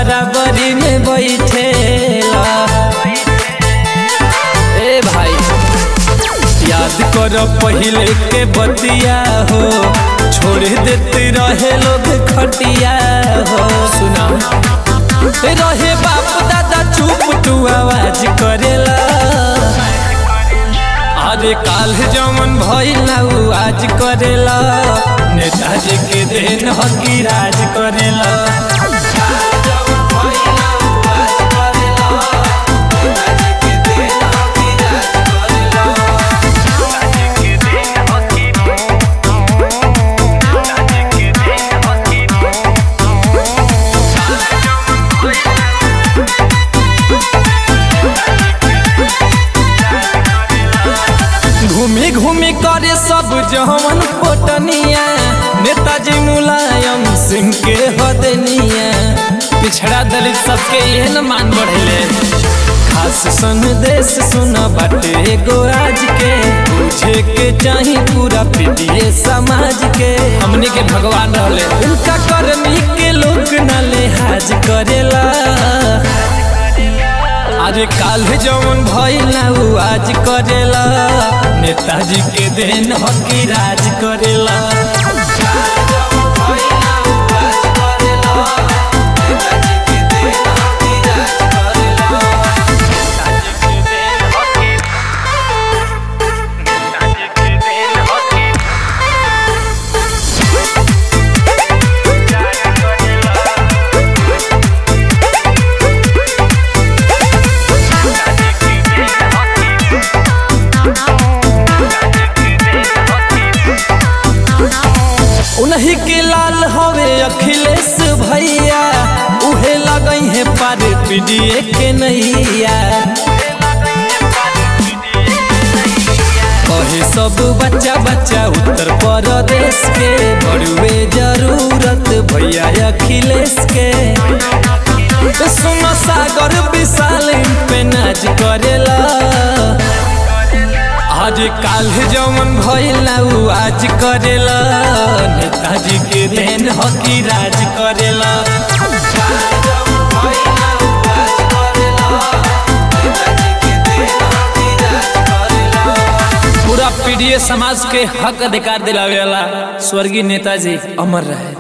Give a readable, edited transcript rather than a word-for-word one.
बराबरी में बैठेला। ए भाई याद कर पहिले के बतिया हो, छोड़ देते रहे लोग खटिया हो। सुना रहे बाप दादा चुप तू आवाज करेला। अरे काल जमन भइल उ आज करेला, नेताजी के देन हकी राज करेला। घूमी घूमी करे सब जवन पोटनिया, नेताजी मुलायम सिंह के हदनिया। पिछड़ा दलित सबके ये न मान बढ़ेले, खास संदेश सुना बाटे गो आज के। तुझे के चाही पूरा पीटिए समाज के, हमने के भगवान रहले उनका करनी के लोग न लिहाज करेला। अरे काल जवन भइल उ आज करेला, नेताजी के देन हकी राज करेला। उन्हीं के लाल हवे अखिलेश भैया, उहे लगई है पार पीडीए के नैया। कहे सब बच्चा बच्चा उत्तर प्रदेश के, बड़ुए जरूरत भैया अखिलेश के। सुनो सागर विशाल पे नाच करेला। आज काल जमन भइल उ आज करेला, नेताजी के देन हकी राज करेला। पूरा पीडीए समाज के हक अधिकार दिलावेला। स्वर्गीय नेताजी अमर रहे।